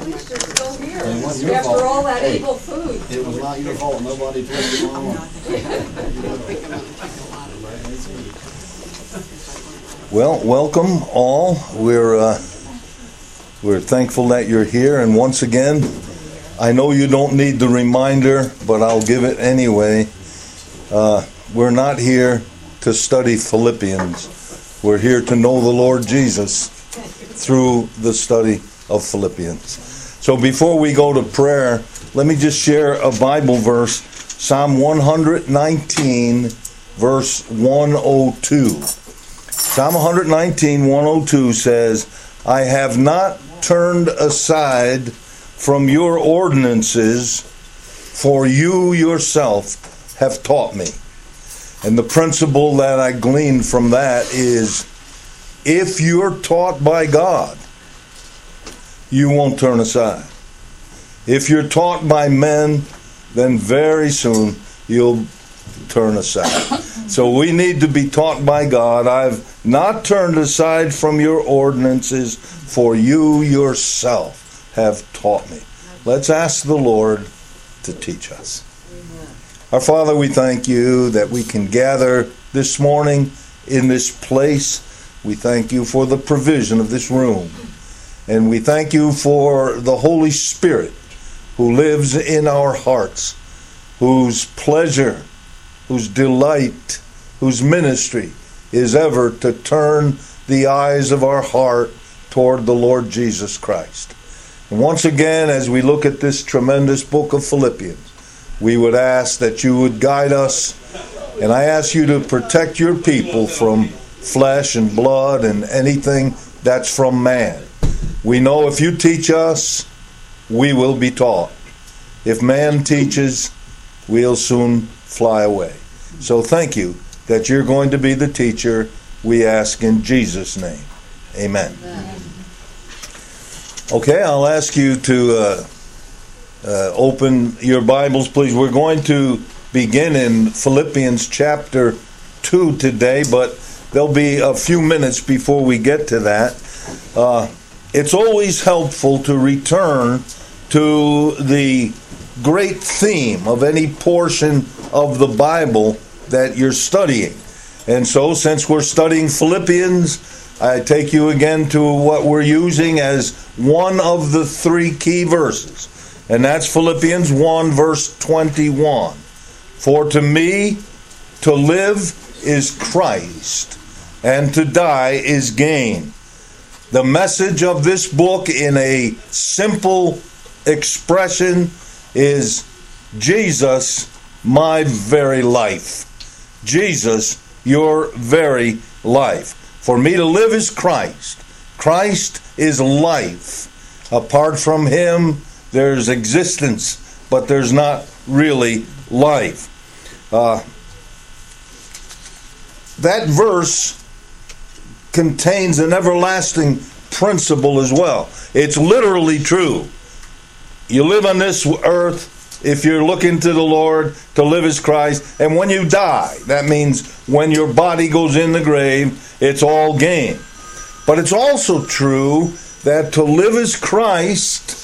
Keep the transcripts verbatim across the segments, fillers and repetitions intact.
least you're still here. It wasn't your After fault. all that Hey, evil food. It was not your fault. Nobody twisted my arm. Well, welcome all. We're uh, we're thankful that you're here, and once again, I know you don't need the reminder, but I'll give it anyway. Uh, we're not here to study Philippians. We're here to know the Lord Jesus through the study of Philippians. So before we go to prayer, let me just share a Bible verse, Psalm one nineteen, verse one oh two. Psalm one nineteen, one oh two says, I have not turned aside from your ordinances, for you yourself have taught me. And the principle that I gleaned from that is, if you're taught by God, you won't turn aside. If you're taught by men, then very soon you'll turn aside. So we need to be taught by God. I've not turned aside from your ordinances, for you yourself have taught me. Let's ask the Lord to teach us. Our Father, we thank you that we can gather this morning in this place. We thank you for the provision of this room. And we thank you for the Holy Spirit who lives in our hearts, whose pleasure, whose delight, whose ministry is ever to turn the eyes of our heart toward the Lord Jesus Christ. And once again, as we look at this tremendous book of Philippians, we would ask that you would guide us, and I ask you to protect your people from flesh and blood and anything that's from man. We know if you teach us, we will be taught. If man teaches, we'll soon fly away. So thank you that you're going to be the teacher. We ask in Jesus' name. Amen. Amen. Okay, I'll ask you to uh, uh, open your Bibles, please. We're going to begin in Philippians chapter two today, but there'll be a few minutes before we get to that. Uh, it's always helpful to return to the great theme of any portion of the Bible that you're studying. And so, since we're studying Philippians, I take you again to what we're using as one of the three key verses. And that's Philippians one, verse twenty-one. For to me, to live is Christ, and to die is gain. The message of this book in a simple expression is Jesus, my very life. Jesus, your very life. For me to live is Christ. Christ is life. Apart from him, there's existence, but there's not really life. Uh, that verse contains an everlasting principle as well. It's literally true. You live on this earth, if you're looking to the Lord, to live as Christ, and when you die, that means when your body goes in the grave, it's all gain. But it's also true that to live as Christ,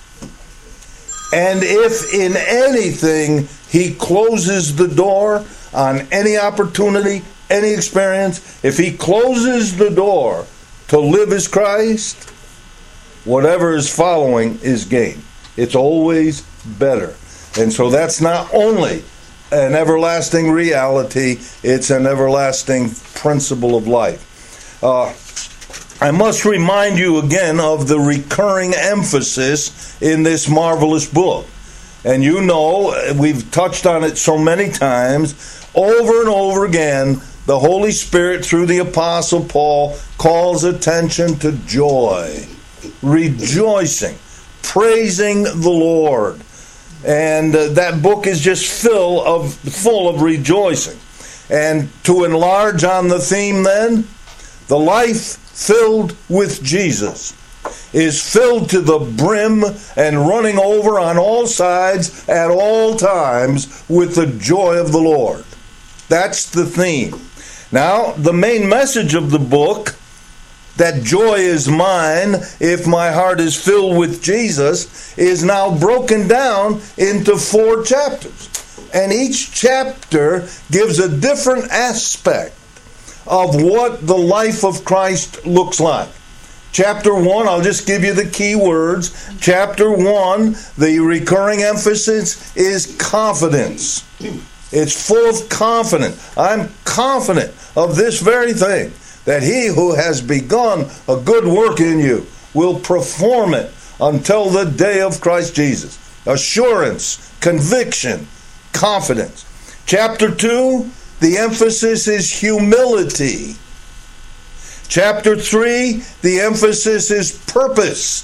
and if in anything he closes the door on any opportunity, any experience, if he closes the door to live as Christ, whatever is following is gain. It's always better. And so that's not only an everlasting reality, it's an everlasting principle of life. Uh, I must remind you again of the recurring emphasis in this marvelous book. And you know, we've touched on it so many times, over and over again, the Holy Spirit, through the Apostle Paul, calls attention to joy, rejoicing, praising the Lord. And uh, that book is just full of, full of rejoicing. And to enlarge on the theme then, the life filled with Jesus is filled to the brim and running over on all sides at all times with the joy of the Lord. That's the theme. Now, the main message of the book, that joy is mine if my heart is filled with Jesus, is now broken down into four chapters. And each chapter gives a different aspect of what the life of Christ looks like. Chapter one, I'll just give you the key words. Chapter one, the recurring emphasis is confidence. It's full of confidence. I'm confident of this very thing, that he who has begun a good work in you will perform it until the day of Christ Jesus. Assurance, conviction, confidence. Chapter two, the emphasis is humility. Chapter three, the emphasis is purpose.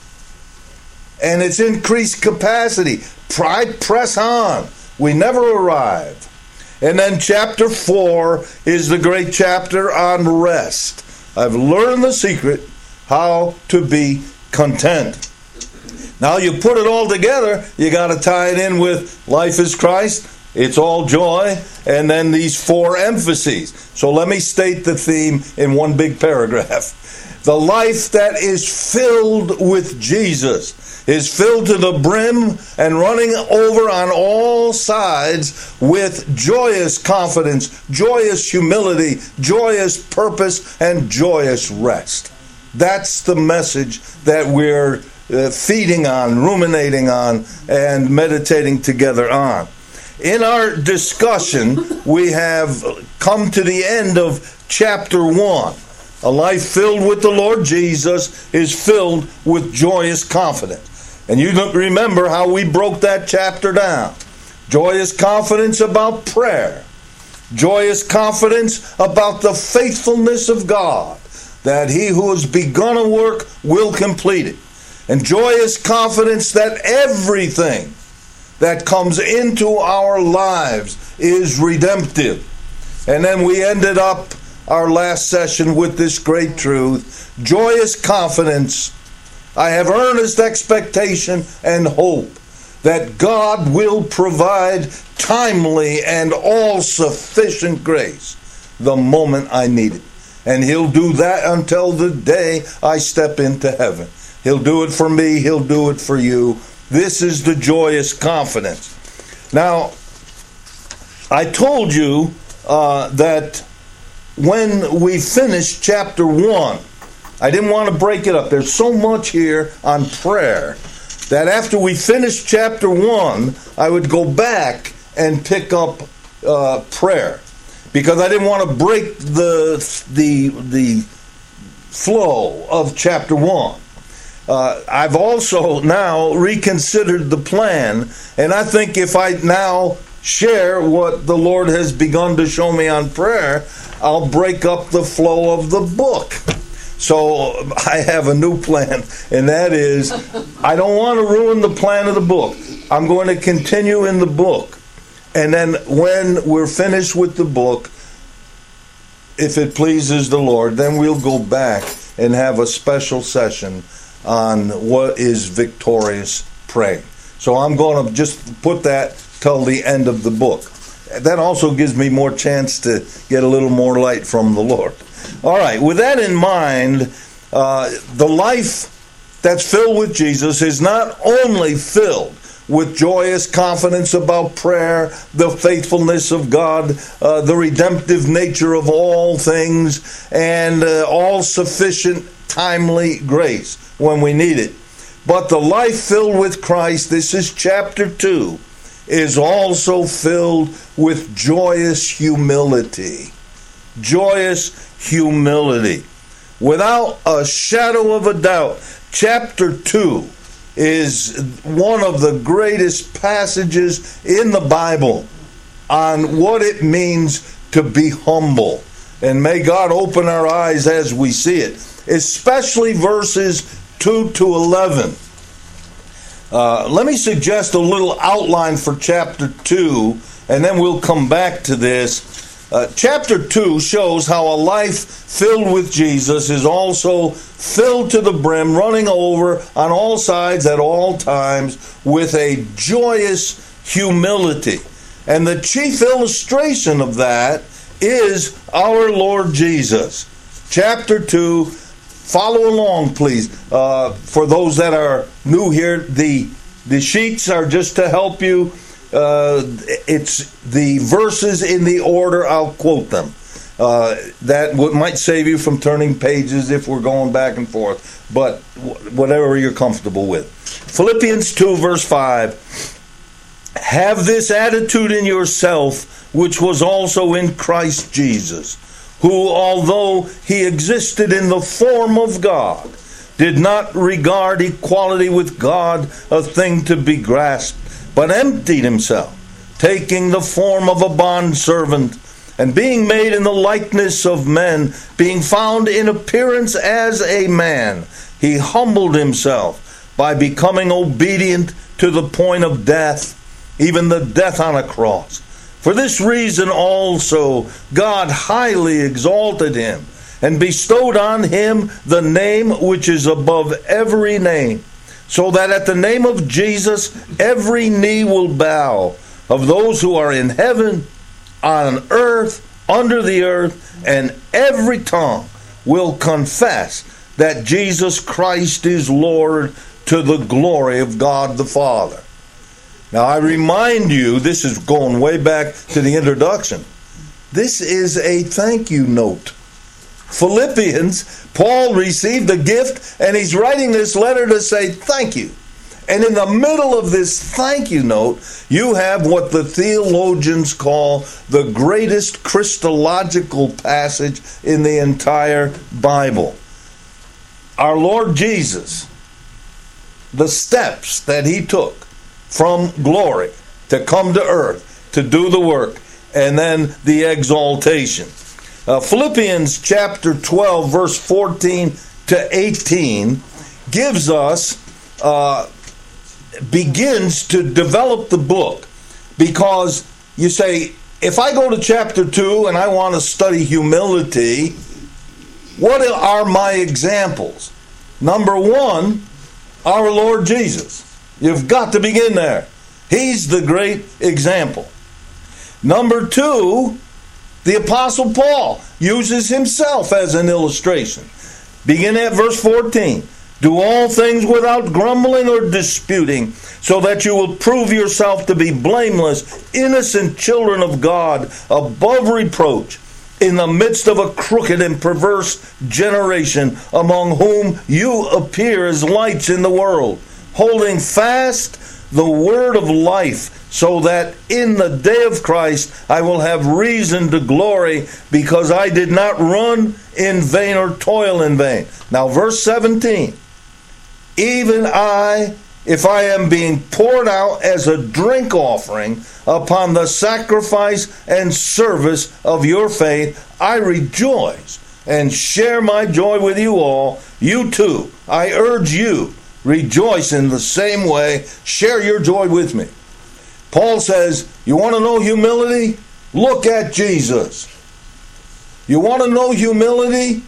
And it's increased capacity. Pride, press on. We never arrive. And then chapter four is the great chapter on rest. I've learned the secret how to be content. Now you put it all together, you got to tie it in with life is Christ, it's all joy, and then these four emphases. So let me state the theme in one big paragraph. The life that is filled with Jesus is filled to the brim and running over on all sides with joyous confidence, joyous humility, joyous purpose, and joyous rest. That's the message that we're uh, feeding on, ruminating on, and meditating together on. In our discussion, we have come to the end of chapter one. A life filled with the Lord Jesus is filled with joyous confidence. And you don't remember how we broke that chapter down. Joyous confidence about prayer. Joyous confidence about the faithfulness of God, that he who has begun a work will complete it. And joyous confidence that everything that comes into our lives is redemptive. And then we ended up our last session with this great truth. Joyous confidence. I have earnest expectation and hope that God will provide timely and all-sufficient grace the moment I need it. And he'll do that until the day I step into heaven. He'll do it for me. He'll do it for you. This is the joyous confidence. Now, I told you uh, that when we finished chapter one, I didn't want to break it up. There's so much here on prayer that after we finished chapter one, I would go back and pick up uh, prayer, because I didn't want to break the the the flow of chapter one. Uh, I've also now reconsidered the plan, and I think if I now share what the Lord has begun to show me on prayer, I'll break up the flow of the book. So I have a new plan, and that is, I don't want to ruin the plan of the book. I'm going to continue in the book. And then when we're finished with the book, if it pleases the Lord, then we'll go back and have a special session on what is victorious praying. So I'm going to just put that till the end of the book. That also gives me more chance to get a little more light from the Lord. All right, with that in mind, uh, the life that's filled with Jesus is not only filled with joyous confidence about prayer, the faithfulness of God, uh, the redemptive nature of all things, and uh, all-sufficient, timely grace when we need it. But the life filled with Christ, this is chapter two, is also filled with joyous humility. Joyous humility. Without a shadow of a doubt, chapter two is one of the greatest passages in the Bible on what it means to be humble. And may God open our eyes as we see it, especially verses two to eleven. Uh, let me suggest a little outline for chapter two, and then we'll come back to this. Uh, chapter two shows how a life filled with Jesus is also filled to the brim, running over on all sides at all times with a joyous humility. And the chief illustration of that is our Lord Jesus. Chapter two, follow along, please. Uh, for those that are new here, the the sheets are just to help you. Uh, it's the verses in the order I'll quote them. Uh, that w- might save you from turning pages if we're going back and forth. But w- whatever you're comfortable with. Philippians two, verse five. Have this attitude in yourself, which was also in Christ Jesus, who, although he existed in the form of God, did not regard equality with God a thing to be grasped, but emptied himself, taking the form of a bondservant, and being made in the likeness of men, being found in appearance as a man, he humbled himself by becoming obedient to the point of death, even the death on a cross. For this reason also God highly exalted him, and bestowed on him the name which is above every name, so that at the name of Jesus every knee will bow, of those who are in heaven, on earth, under the earth, and every tongue will confess that Jesus Christ is Lord, to the glory of God the Father. Now I remind you, this is going way back to the introduction. This is a thank you note. Philippians, Paul received a gift, and he's writing this letter to say thank you. And in the middle of this thank you note, you have what the theologians call the greatest Christological passage in the entire Bible. Our Lord Jesus, the steps that he took from glory to come to earth, to do the work, and then the exaltation. Uh, Philippians chapter twelve, verse fourteen to eighteen gives us, uh, begins to develop the book. Because you say, if I go to chapter two and I want to study humility, what are my examples? Number one, our Lord Jesus. You've got to begin there. He's the great example. Number two, the Apostle Paul uses himself as an illustration. Begin at verse fourteen. Do all things without grumbling or disputing, so that you will prove yourself to be blameless, innocent children of God, above reproach, in the midst of a crooked and perverse generation, among whom you appear as lights in the world, holding fast the word of life, so that in the day of Christ I will have reason to glory, because I did not run in vain or toil in vain. Now verse seventeen. Even I, if I am being poured out as a drink offering upon the sacrifice and service of your faith, I rejoice and share my joy with you all. You too, I urge you, rejoice in the same way. Share your joy with me. Paul says, you want to know humility? Look at Jesus. You want to know humility?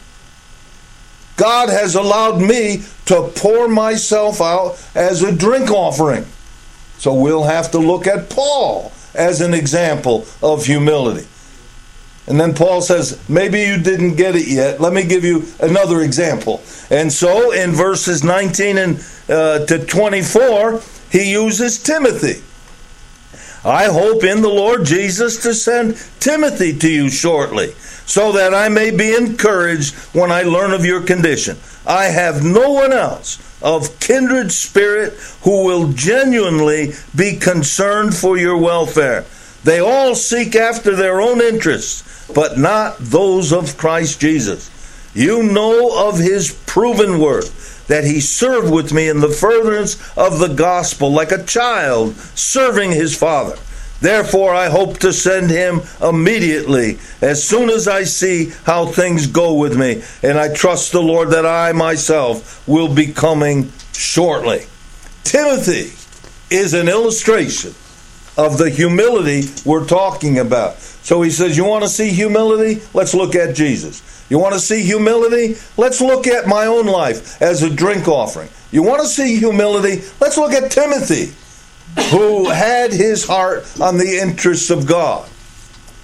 God has allowed me to pour myself out as a drink offering. So we'll have to look at Paul as an example of humility. And then Paul says, maybe you didn't get it yet. Let me give you another example. And so in verses nineteen and uh, to twenty-four, he uses Timothy. I hope in the Lord Jesus to send Timothy to you shortly, so that I may be encouraged when I learn of your condition. I have no one else of kindred spirit who will genuinely be concerned for your welfare. They all seek after their own interests, but not those of Christ Jesus. You know of his proven worth, that he served with me in the furtherance of the gospel like a child serving his father. Therefore I hope to send him immediately, as soon as I see how things go with me. And I trust the Lord that I myself will be coming shortly. Timothy is an illustration of the humility we're talking about. So he says, you want to see humility? Let's look at Jesus. You want to see humility? Let's look at my own life as a drink offering. You want to see humility? Let's look at Timothy, who had his heart on the interests of God.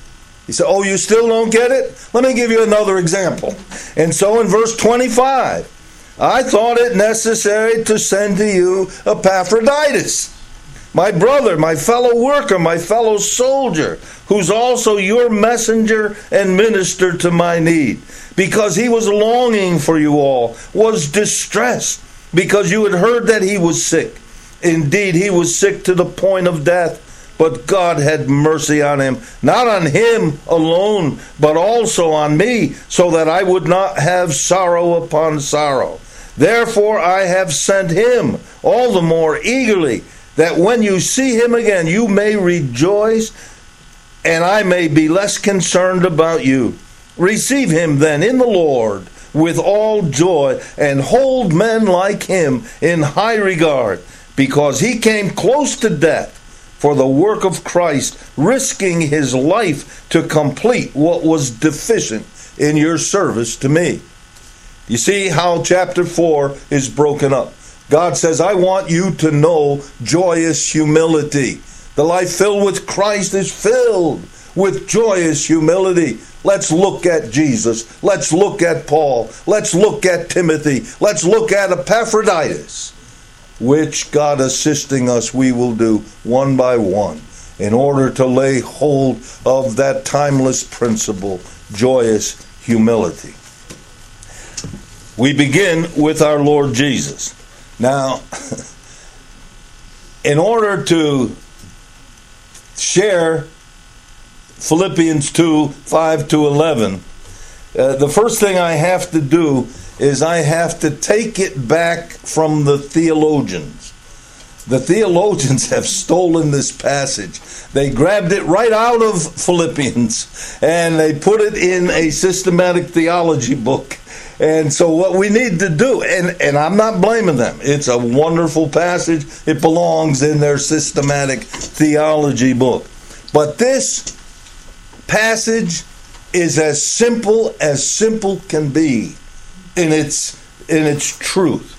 You say, oh, you still don't get it? Let me give you another example. And so in verse twenty-five, I thought it necessary to send to you Epaphroditus, my brother, my fellow worker, my fellow soldier, who's also your messenger and minister to my need, because he was longing for you all, was distressed, because you had heard that he was sick. Indeed, he was sick to the point of death, but God had mercy on him, not on him alone, but also on me, so that I would not have sorrow upon sorrow. Therefore I have sent him all the more eagerly, that when you see him again, you may rejoice, and I may be less concerned about you. Receive him then in the Lord with all joy, and hold men like him in high regard, because he came close to death for the work of Christ, risking his life to complete what was deficient in your service to me. You see how chapter four is broken up. God says, I want you to know joyous humility. The life filled with Christ is filled with joyous humility. Let's look at Jesus. Let's look at Paul. Let's look at Timothy. Let's look at Epaphroditus, which God assisting us we will do one by one in order to lay hold of that timeless principle, joyous humility. We begin with our Lord Jesus. Now, in order to share Philippians two, five to eleven, uh, the first thing I have to do is I have to take it back from the theologians. The theologians have stolen this passage. They grabbed it right out of Philippians and they put it in a systematic theology book. And so what we need to do, and, and I'm not blaming them, it's a wonderful passage. It belongs in their systematic theology book. But this passage is as simple as simple can be in its in its truth.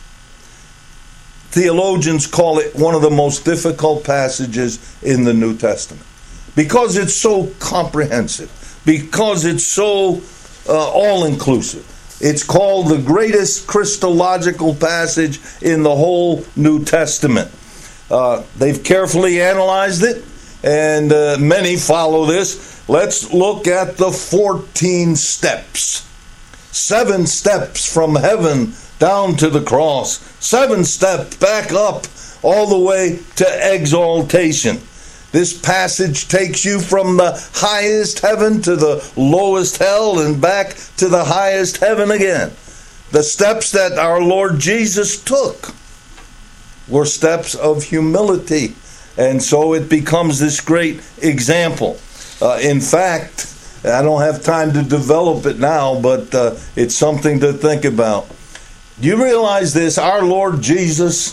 Theologians call it one of the most difficult passages in the New Testament because it's so comprehensive, because it's so uh, all-inclusive. It's called the greatest Christological passage in the whole New Testament. Uh, they've carefully analyzed it, and uh, many follow this. Let's look at the fourteen steps. Seven steps from heaven down to the cross. Seven steps back up all the way to exaltation. This passage takes you from the highest heaven to the lowest hell and back to the highest heaven again. The steps that our Lord Jesus took were steps of humility. And so it becomes this great example. Uh, in fact, I don't have time to develop it now, but uh, it's something to think about. Do you realize this? Our Lord Jesus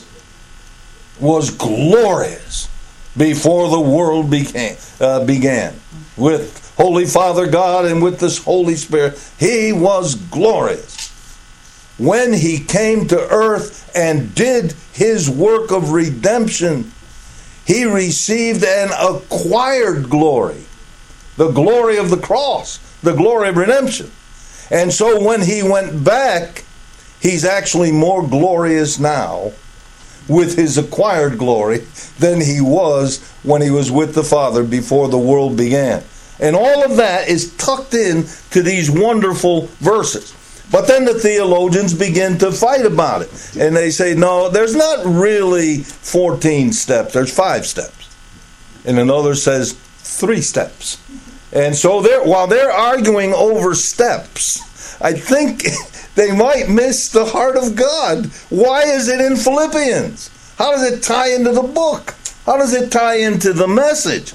was glorious before the world began, uh, began. With Holy Father God and with this Holy Spirit, He was glorious. When He came to earth and did His work of redemption, He received an acquired glory. The glory of the cross, the glory of redemption. And so when He went back, He's actually more glorious now with His acquired glory than He was when He was with the Father before the world began. And all of that is tucked in to these wonderful verses. But then the theologians begin to fight about it. And they say, no, there's not really fourteen steps. There's five steps. And another says three steps. And so they're, while they're arguing over steps, I think they might miss the heart of God. Why is it in Philippians? How does it tie into the book? How does it tie into the message?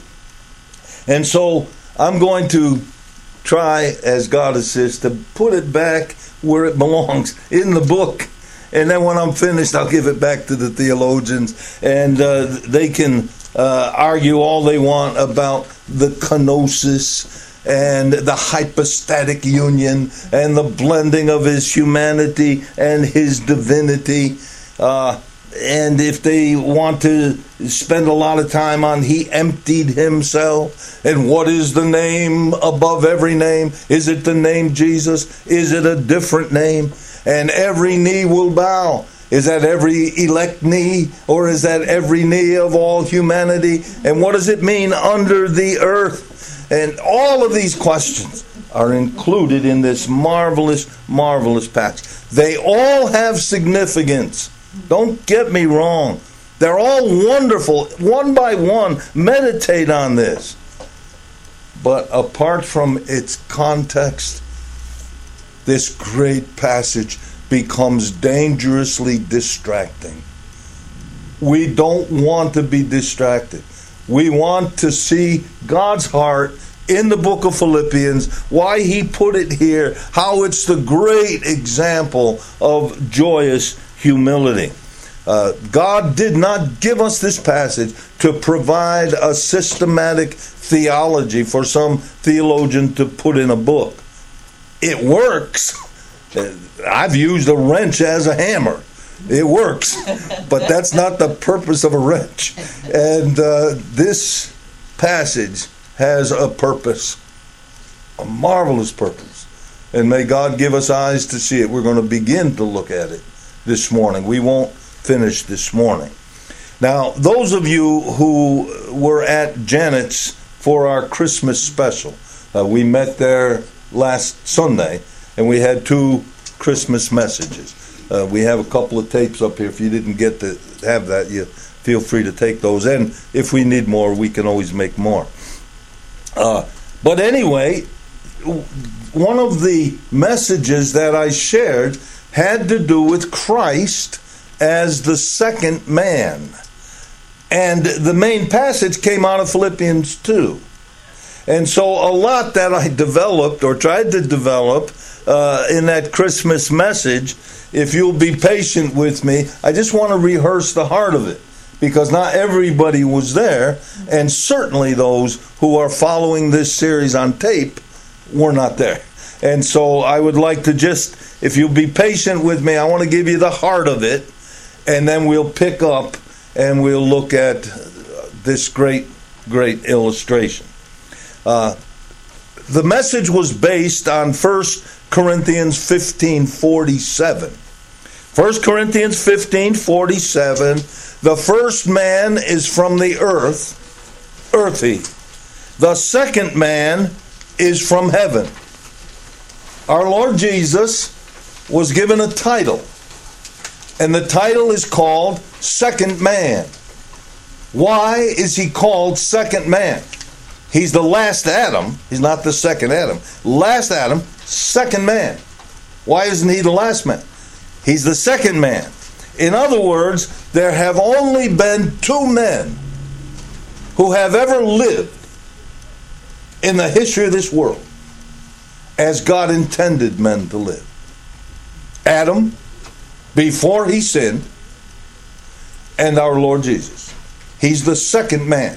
And so I'm going to try, as God assists, to put it back where it belongs, in the book. And then when I'm finished, I'll give it back to the theologians, and uh, they can uh, argue all they want about the kenosis and the hypostatic union and the blending of His humanity and His divinity. Uh, and if they want to spend a lot of time on he emptied himself, and what is the name above every name? Is it the name Jesus? Is it a different name? And every knee will bow. Is that every elect knee, or is that every knee of all humanity? And what does it mean under the earth? And all of these questions are included in this marvelous, marvelous passage. They all have significance. Don't get me wrong. They're all wonderful. One by one, meditate on this. But apart from its context, this great passage becomes dangerously distracting. We don't want to be distracted. We want to see God's heart in the book of Philippians, why he put it here, how it's the great example of joyous humility. Uh, God did not give us this passage to provide a systematic theology for some theologian to put in a book. It works. I've used a wrench as a hammer. It works. But that's not the purpose of a wrench. And uh, this passage has a purpose, a marvelous purpose. And may God give us eyes to see it. We're going to begin to look at it this morning. We won't finish this morning. Now, those of you who were at Janet's for our Christmas special, uh, we met there last Sunday, and we had two Christmas messages. Uh, we have a couple of tapes up here. If you didn't get to have that, you feel free to take those. And if we need more, we can always make more. Uh, but anyway, one of the messages that I shared had to do with Christ as the second man. And the main passage came out of Philippians two. And so a lot that I developed or tried to develop uh, in that Christmas message, if you'll be patient with me, I just want to rehearse the heart of it. Because not everybody was there, and certainly those who are following this series on tape were not there. And so I would like to just, if you'll be patient with me, I want to give you the heart of it, and then we'll pick up and we'll look at this great, great illustration. Uh, the message was based on First Corinthians fifteen forty-seven. First Corinthians fifteen forty-seven. The first man is from the earth, earthy. The second man is from heaven. Our Lord Jesus was given a title, and the title is called Second Man. Why is he called Second Man? He's the last Adam. He's not the second Adam. Last Adam, second man. Why isn't he the last man? He's the second man. In other words, there have only been two men who have ever lived in the history of this world as God intended men to live. Adam, before he sinned, and our Lord Jesus. He's the second man.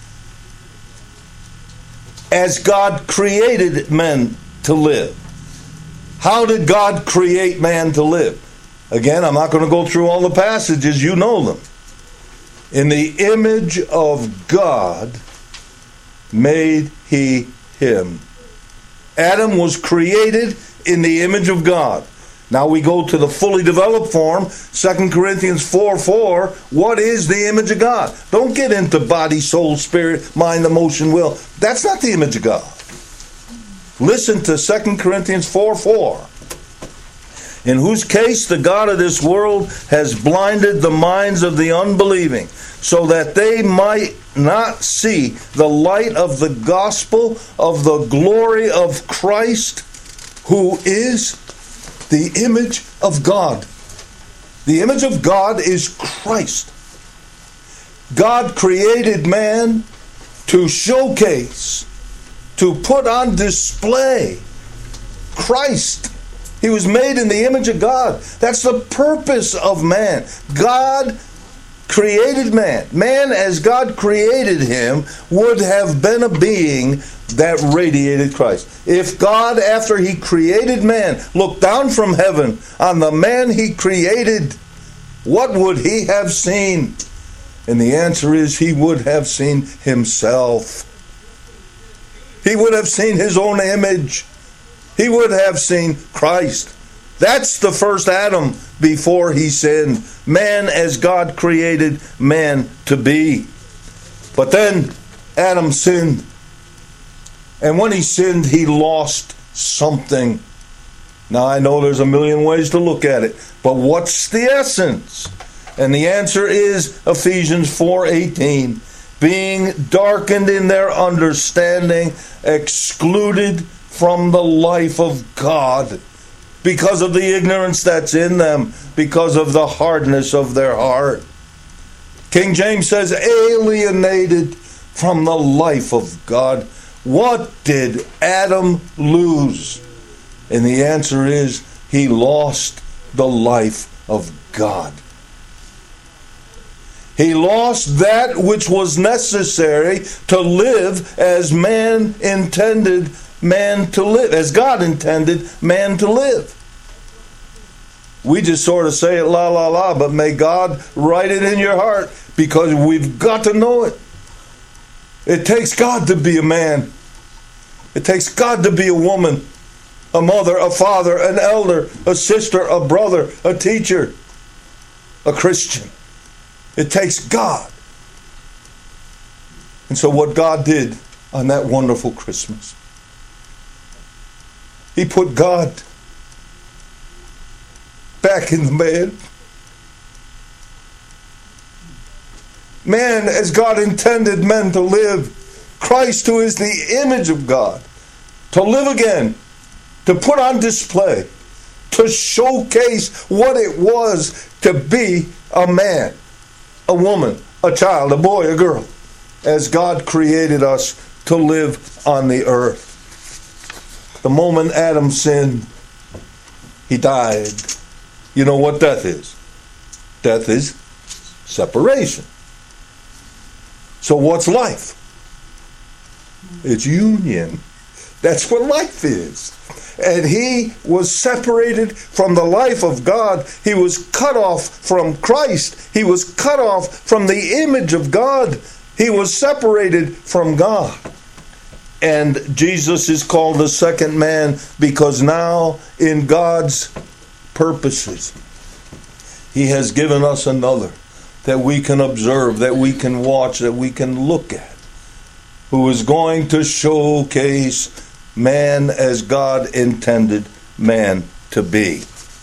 As God created men to live. How did God create man to live? Again, I'm not going to go through all the passages. You know them. In the image of God made he him. Adam was created in the image of God. Now we go to the fully developed form, Second Corinthians four four. What is the image of God? Don't get into body, soul, spirit, mind, emotion, will. That's not the image of God. Listen to Second Corinthians four four. In whose case the God of this world has blinded the minds of the unbelieving, so that they might not see the light of the gospel of the glory of Christ, who is the image of God. The image of God is Christ. God created man to showcase, to put on display Christ. He was made in the image of God. That's the purpose of man. God created man. Man, as God created him, would have been a being that radiated Christ. If God, after he created man, looked down from heaven on the man he created what would he have seen? And the answer is he would have seen himself. He would have seen his own image. He would have seen Christ. That's the first Adam before he sinned. Man as God created man to be. But then Adam sinned. And when he sinned, he lost something. Now I know there's a million ways to look at it. But what's the essence? And the answer is Ephesians four eighteen. Being darkened in their understanding, excluded from the life of God, because of the ignorance that's in them, because of the hardness of their heart. King James says, alienated from the life of God. What did Adam lose? And the answer is, he lost the life of God. He lost that which was necessary to live as man intended man to live, as God intended man to live. We just sort of say it la la la, but may God write it in your heart, because we've got to know it. It takes God to be a man. It takes God to be a woman, a mother, a father, an elder, a sister, a brother, a teacher, a Christian. It takes God. And so what God did on that wonderful Christmas, he put God back in the man. Man as God intended men to live. Christ, who is the image of God, to live again, to put on display, to showcase what it was to be a man, a woman, a child, a boy, a girl, as God created us to live on the earth. The moment Adam sinned, he died. You know what death is? Death is separation. So what's life? It's union. That's what life is. And he was separated from the life of God. He was cut off from Christ. He was cut off from the image of God. He was separated from God. And Jesus is called the second man because now in God's purposes, he has given us another that we can observe, that we can watch, that we can look at, who is going to showcase man as God intended man to be.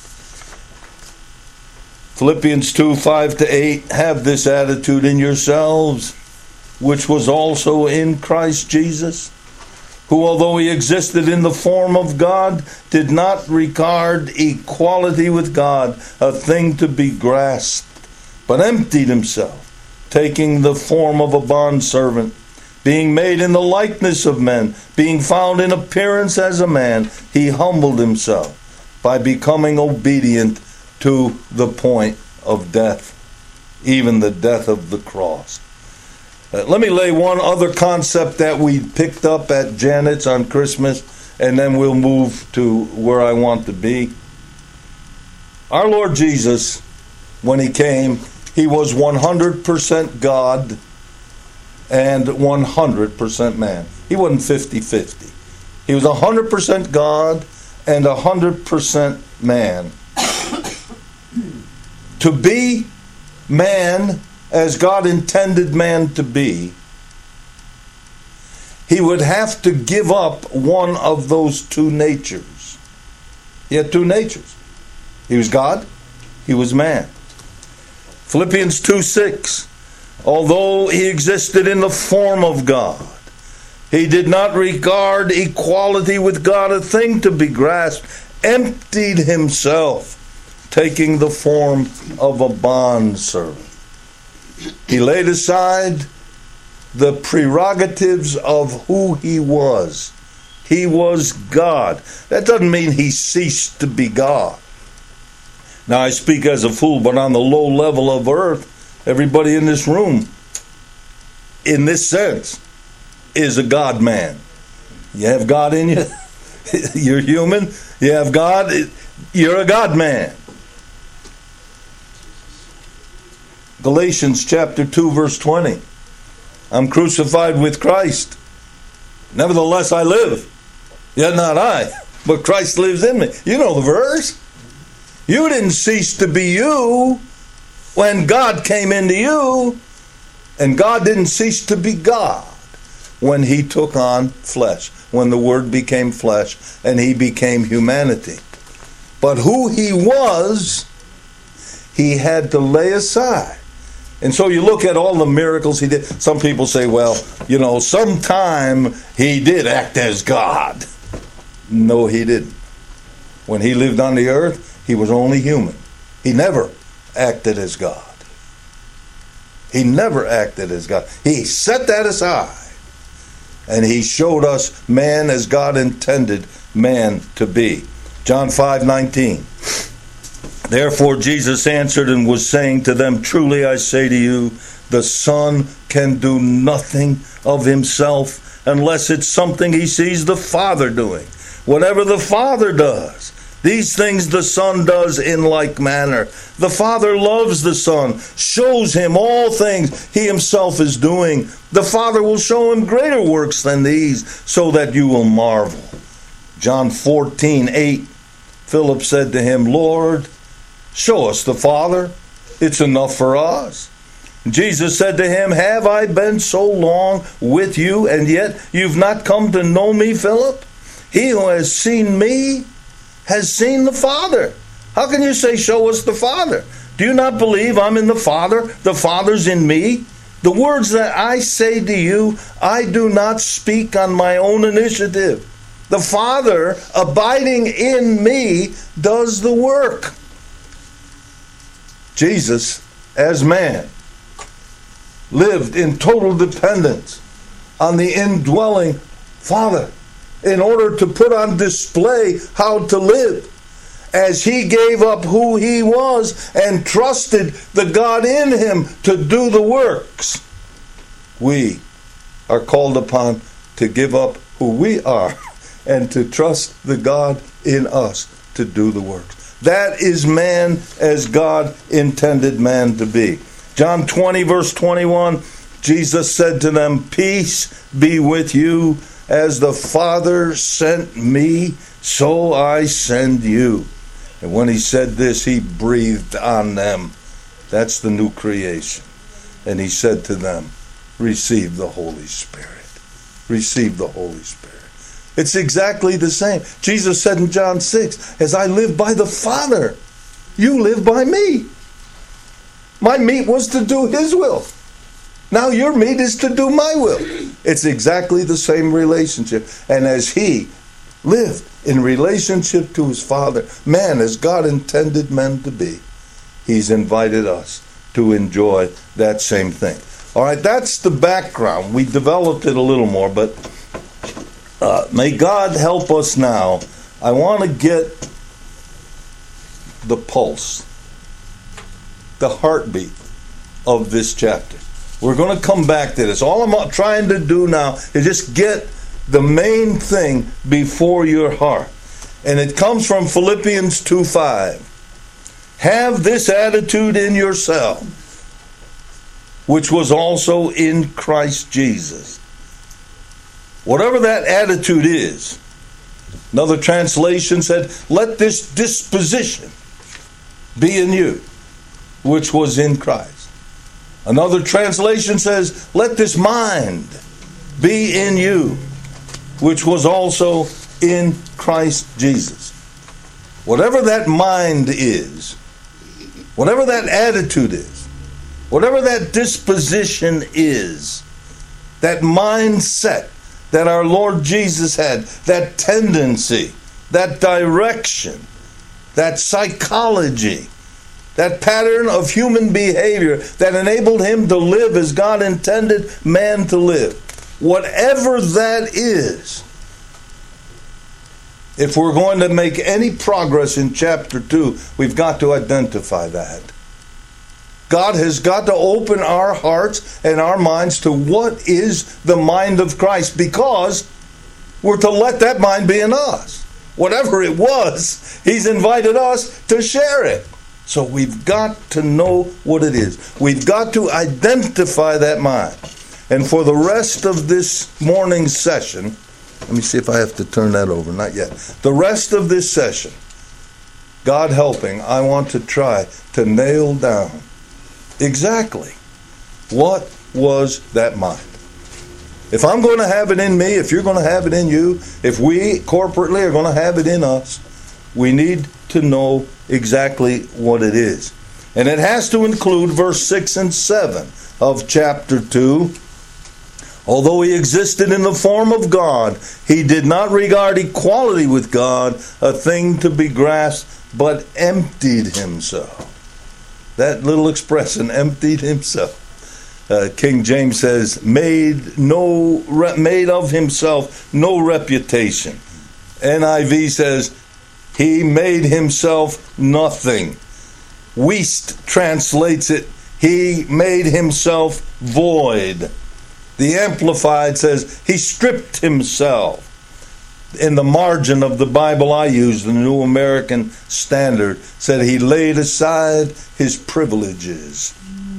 Philippians two, five to eight, have this attitude in yourselves, which was also in Christ Jesus, who, although he existed in the form of God, did not regard equality with God a thing to be grasped, but emptied himself, taking the form of a bondservant, being made in the likeness of men, being found in appearance as a man, he humbled himself by becoming obedient to the point of death, even the death of the cross. Uh, let me lay one other concept that we picked up at Janet's on Christmas, and then we'll move to where I want to be. Our Lord Jesus, when he came, he was one hundred percent God and one hundred percent man. He wasn't fifty-fifty. He was one hundred percent God and one hundred percent man. To be man as God intended man to be, he would have to give up one of those two natures. He had two natures. He was God, he was man. Philippians two six, although he existed in the form of God, he did not regard equality with God a thing to be grasped, emptied himself, taking the form of a bondservant. He laid aside the prerogatives of who he was. He was God. That doesn't mean he ceased to be God. Now I speak as a fool, but on the low level of earth, everybody in this room, in this sense, is a God man. You have God in you. You're human. You have God. You're a God man. Galatians chapter two, verse twenty. I'm crucified with Christ. Nevertheless I live. Yet not I, but Christ lives in me. You know the verse. You didn't cease to be you when God came into you. And God didn't cease to be God when he took on flesh. When the Word became flesh and he became humanity. But who he was, he had to lay aside. And so you look at all the miracles he did. Some people say, well, you know, sometime he did act as God. No, he didn't. When he lived on the earth, he was only human. He never acted as God. He never acted as God. He set that aside. And he showed us man as God intended man to be. John five nineteen. Therefore Jesus answered and was saying to them, truly I say to you, the Son can do nothing of himself unless it's something he sees the Father doing. Whatever the Father does, these things the Son does in like manner. The Father loves the Son, shows him all things he himself is doing. The Father will show him greater works than these, so that you will marvel. John fourteen eight. Philip said to him, Lord, show us the Father. It's enough for us. Jesus said to him, have I been so long with you, and yet you've not come to know me, Philip? He who has seen me has seen the Father. How can you say, show us the Father? Do you not believe I'm in the Father? The Father's in me? The words that I say to you, I do not speak on my own initiative. The Father, abiding in me, does the work. Jesus, as man, lived in total dependence on the indwelling Father in order to put on display how to live. As he gave up who he was and trusted the God in him to do the works, we are called upon to give up who we are and to trust the God in us to do the works. That is man as God intended man to be. John twenty verse twenty-one, Jesus said to them, peace be with you. As the Father sent me, so I send you. And when he said this, he breathed on them. That's the new creation. And he said to them, receive the Holy Spirit. Receive the Holy Spirit. It's exactly the same. Jesus said in John six, as I live by the Father, you live by me. My meat was to do his will. Now your meat is to do my will. It's exactly the same relationship. And as he lived in relationship to his Father, man as God intended men to be, he's invited us to enjoy that same thing. All right, that's the background. We developed it a little more, but uh, may God help us now. I want to get the pulse, the heartbeat of this chapter. We're going to come back to this. All I'm trying to do now is just get the main thing before your heart. And it comes from Philippians two five. Have this attitude in yourself, which was also in Christ Jesus. Whatever that attitude is, another translation said, let this disposition be in you, which was in Christ. Another translation says, let this mind be in you, which was also in Christ Jesus. Whatever that mind is, whatever that attitude is, whatever that disposition is, that mindset that our Lord Jesus had, that tendency, that direction, that psychology, that pattern of human behavior that enabled him to live as God intended man to live. Whatever that is, if we're going to make any progress in chapter two, we've got to identify that. God has got to open our hearts and our minds to what is the mind of Christ, because we're to let that mind be in us. Whatever it was, he's invited us to share it. So we've got to know what it is. We've got to identify that mind. And for the rest of this morning's session, let me see if I have to turn that over. Not yet. The rest of this session, God helping, I want to try to nail down exactly what was that mind. If I'm going to have it in me, if you're going to have it in you, if we corporately are going to have it in us, we need to know exactly what it is. And it has to include verse six and seven of chapter two. Although he existed in the form of God, he did not regard equality with God a thing to be grasped, but emptied himself. That little expression, emptied himself. Uh, King James says, made no made of himself no reputation. N I V says, he made himself nothing. Wuest translates it, he made himself void. The Amplified says, he stripped himself. In the margin of the Bible I use, the New American Standard, said he laid aside his privileges.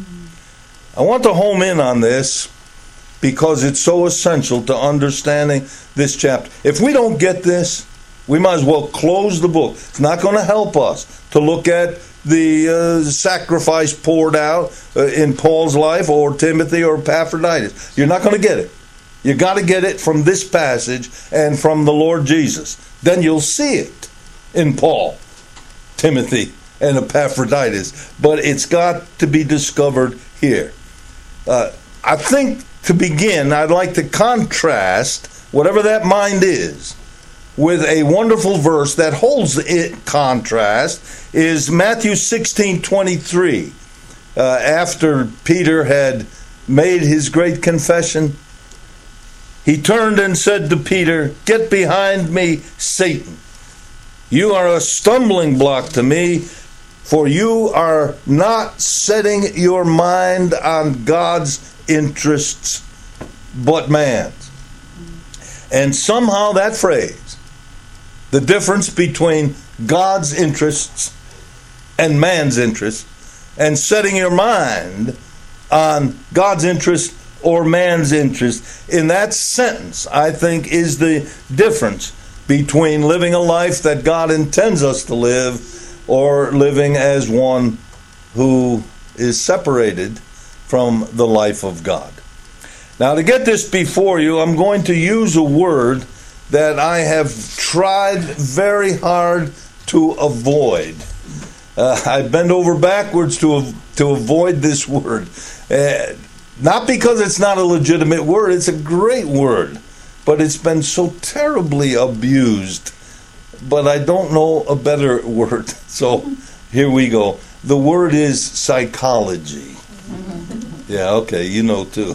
I want to home in on this because it's so essential to understanding this chapter. If we don't get this, we might as well close the book. It's not going to help us to look at the uh, sacrifice poured out uh, in Paul's life or Timothy or Epaphroditus. You're not going to get it. You got to get it from this passage and from the Lord Jesus. Then you'll see it in Paul, Timothy, and Epaphroditus. But it's got to be discovered here. Uh, I think to begin, I'd like to contrast whatever that mind is with a wonderful verse that holds it contrast is Matthew sixteen twenty-three. Uh, after Peter had made his great confession, he turned and said to Peter, "Get behind me, Satan. You are a stumbling block to me, for you are not setting your mind on God's interests, but man's." And somehow that phrase, the difference between God's interests and man's interests, and setting your mind on God's interest or man's interest, in that sentence, I think, is the difference between living a life that God intends us to live or living as one who is separated from the life of God. Now, to get this before you, I'm going to use a word that I have tried very hard to avoid. Uh, I bend over backwards to to avoid this word. Uh, not because it's not a legitimate word, it's a great word, but it's been so terribly abused. But I don't know a better word, so here we go. The word is psychology. Yeah, okay, you know too.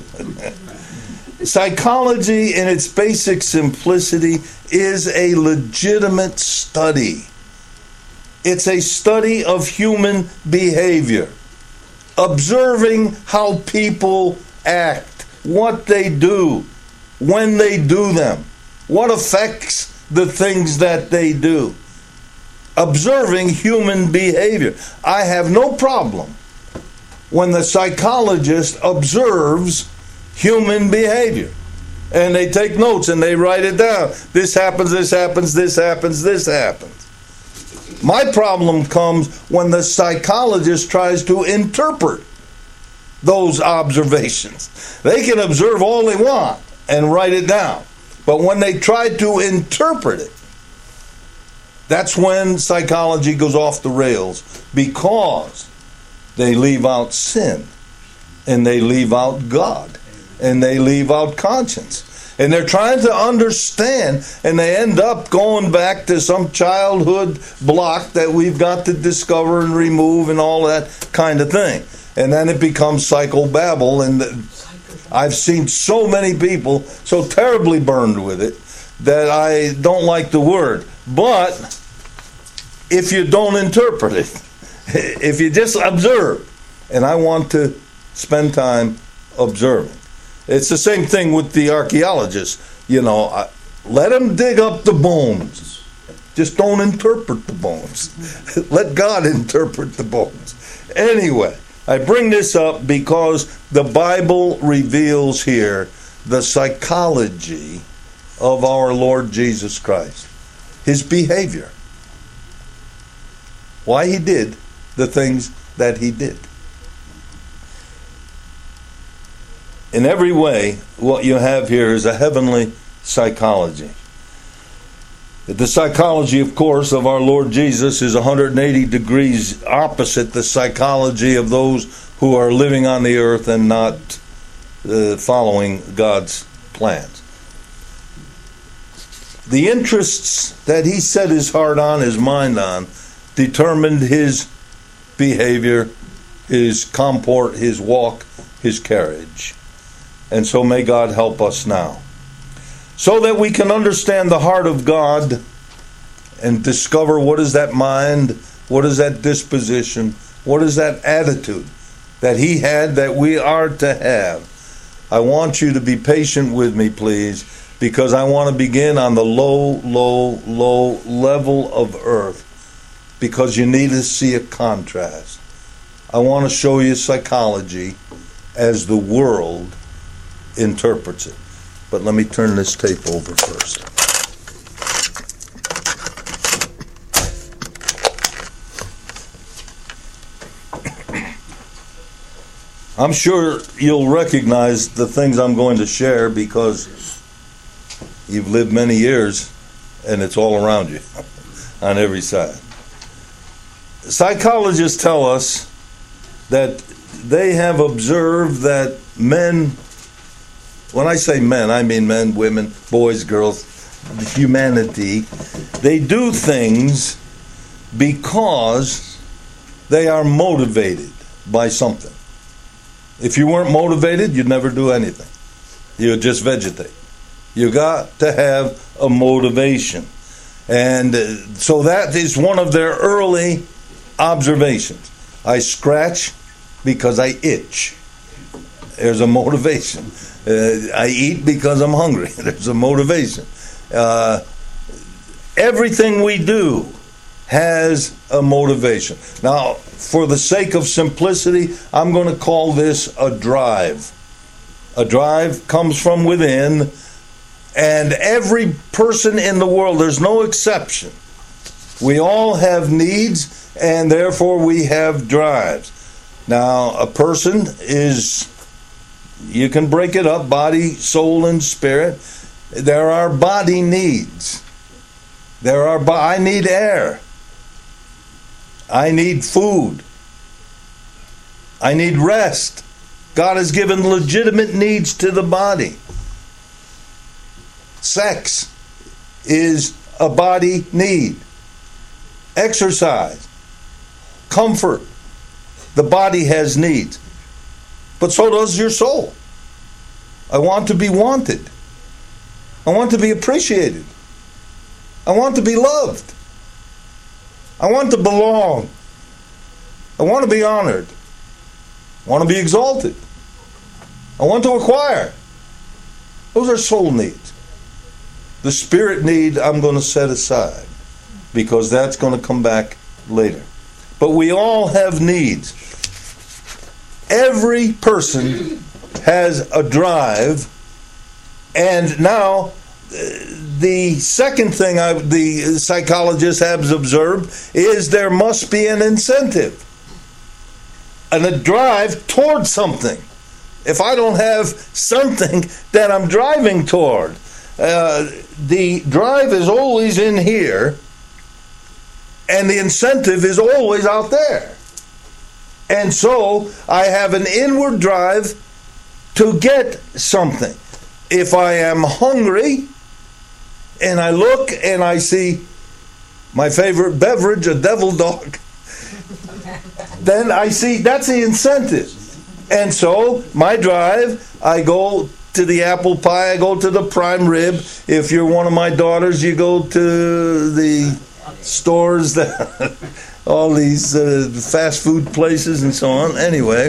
Psychology, in its basic simplicity, is a legitimate study. It's a study of human behavior, observing how people act, what they do, when they do them, what affects the things that they do. Observing human behavior. I have no problem when the psychologist observes human behavior. And they take notes and they write it down. This happens, this happens, this happens, this happens. My problem comes when the psychologist tries to interpret those observations. They can observe all they want and write it down. But when they try to interpret it, that's when psychology goes off the rails, because they leave out sin, and they leave out God, and they leave out conscience. And they're trying to understand, and they end up going back to some childhood block that we've got to discover and remove and all that kind of thing. And then it becomes psychobabble, and I've seen so many people so terribly burned with it that I don't like the word. But if you don't interpret it, if you just observe, and I want to spend time observing. It's the same thing with the archaeologists. You know, let them dig up the bones. Just don't interpret the bones. Let God interpret the bones. Anyway, I bring this up because the Bible reveals here the psychology of our Lord Jesus Christ. His behavior. Why he did the things that he did. In every way, what you have here is a heavenly psychology. The psychology, of course, of our Lord Jesus is one hundred eighty degrees opposite the psychology of those who are living on the earth and not uh, following God's plans. The interests that he set his heart on, his mind on, determined his behavior, his comport, his walk, his carriage. And so may God help us now, so that we can understand the heart of God and discover what is that mind, what is that disposition, what is that attitude that he had that we are to have. I want you to be patient with me, please, because I want to begin on the low, low, low level of earth, because you need to see a contrast. I want to show you psychology as the world interprets it. But let me turn this tape over first. I'm sure you'll recognize the things I'm going to share because you've lived many years and it's all around you on every side. Psychologists tell us that they have observed that men, when I say men, I mean men, women, boys, girls, humanity, they do things because they are motivated by something. If you weren't motivated, you'd never do anything. You'd just vegetate. You got to have a motivation. And so that is one of their early observations. I scratch because I itch. There's a motivation. Uh, I eat because I'm hungry. There's a motivation. Uh, everything we do has a motivation. Now, for the sake of simplicity, I'm going to call this a drive. A drive comes from within, and every person in the world, there's no exception. We all have needs, and therefore we have drives. Now, a person is, you can break it up, body, soul, and spirit. There are body needs. There are, I need air. I need food. I need rest. God has given legitimate needs to the body. Sex is a body need. Exercise. Comfort. The body has needs. But so does your soul. I want to be wanted. I want to be appreciated. I want to be loved. I want to belong. I want to be honored. I want to be exalted. I want to acquire. Those are soul needs. The spirit need I'm going to set aside because that's going to come back later. But we all have needs. Every person has a drive, and now the second thing I, the psychologist has observed is there must be an incentive and a drive toward something. If I don't have something that I'm driving toward, uh, the drive is always in here and the incentive is always out there. And so I have an inward drive to get something. If I am hungry and I look and I see my favorite beverage, a devil dog, then I see that's the incentive. And so my drive, I go to the apple pie, I go to the prime rib. If you're one of my daughters, you go to the stores, that all these uh, fast food places and so on. Anyway,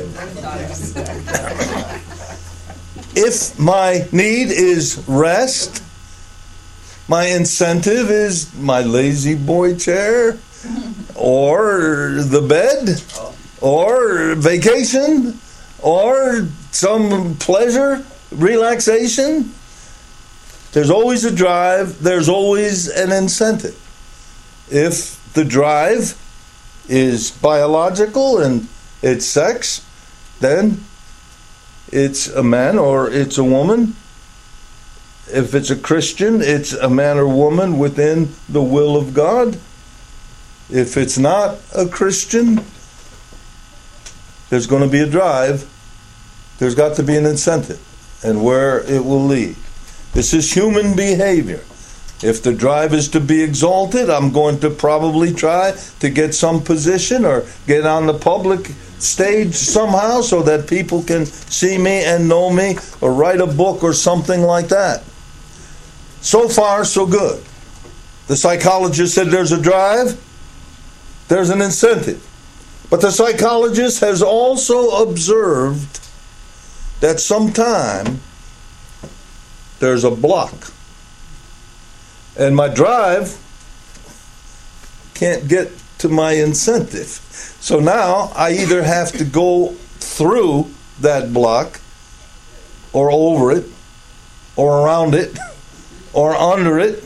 if my need is rest, My incentive is my lazy boy chair, or the bed, or vacation, or some pleasure, relaxation. There's always a drive. There's always an incentive. If the drive is biological and it's sex, then it's a man or it's a woman. If it's a Christian, it's a man or woman within the will of God. If it's not a Christian, there's going to be a drive. There's got to be an incentive and where it will lead. This is human behavior. If the drive is to be exalted, I'm going to probably try to get some position or get on the public stage somehow so that people can see me and know me, or write a book or something like that. So far, so good. The psychologist said there's a drive, there's an incentive. But the psychologist has also observed that sometime there's a block. And my drive can't get to my incentive. So now I either have to go through that block, or over it, or around it, or under it.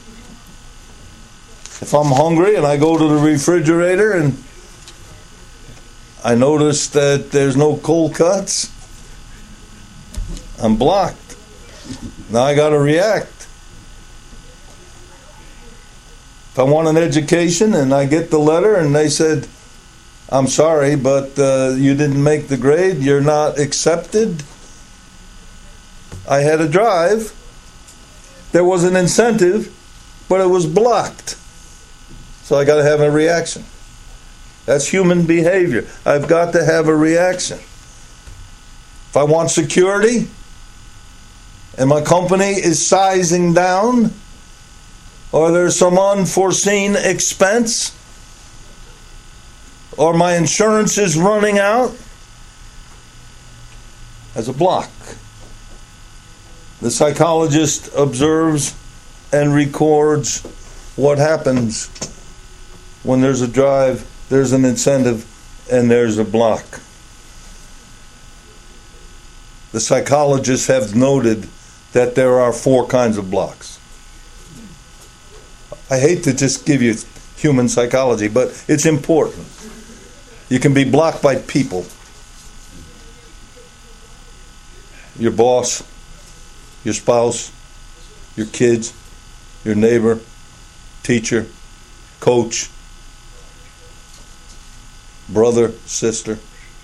If I'm hungry and I go to the refrigerator and I notice that there's no cold cuts, I'm blocked. Now I got to react. If I want an education and I get the letter and they said, I'm sorry, but uh, you didn't make the grade, you're not accepted. I had a drive. There was an incentive, but it was blocked. So I got to have a reaction. That's human behavior. I've got to have a reaction. If I want security and my company is sizing down, or there's some unforeseen expense, or my insurance is running out, as a block. The psychologist observes and records what happens when there's a drive, there's an incentive, and there's a block. The psychologists have noted that there are four kinds of blocks. I hate to just give you human psychology, but it's important. You can be blocked by people. Your boss, your spouse, your kids, your neighbor, teacher, coach, brother, sister,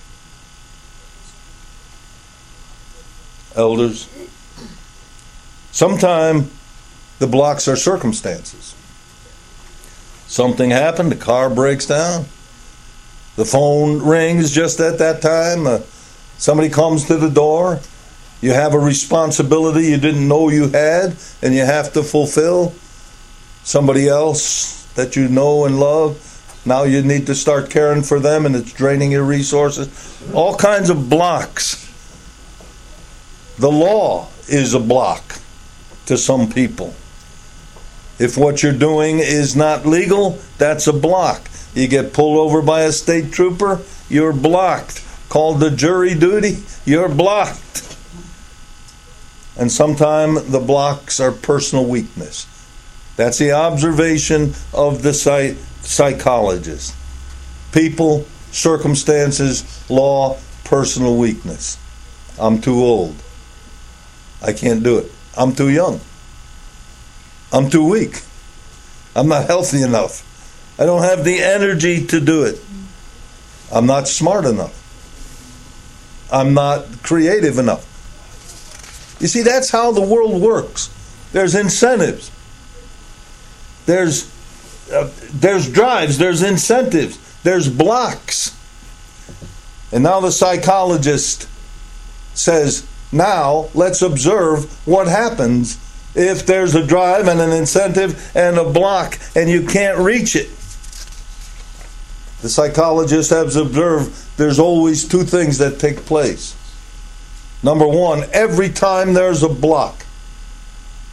elders. Sometimes the blocks are circumstances. Something happened, the car breaks down, the phone rings just at that time, uh, somebody comes to the door, you have a responsibility you didn't know you had and you have to fulfill. Somebody else that you know and love, now you need to start caring for them and it's draining your resources. All kinds of blocks. The law is a block to some people. If what you're doing is not legal, that's a block. You get pulled over by a state trooper, you're blocked. Called to jury duty, you're blocked. And sometimes the blocks are personal weakness. That's the observation of the psych- psychologist. People, circumstances, law, personal weakness. I'm too old. I can't do it. I'm too young. I'm too weak. I'm not healthy enough. I don't have the energy to do it. I'm not smart enough. I'm not creative enough. You see, that's how the world works. There's incentives. There's uh, there's drives. There's incentives. There's blocks. And now the psychologist says, now let's observe what happens if there's a drive and an incentive and a block and you can't reach it. The psychologist has observed there's always two things that take place. Number one, every time there's a block,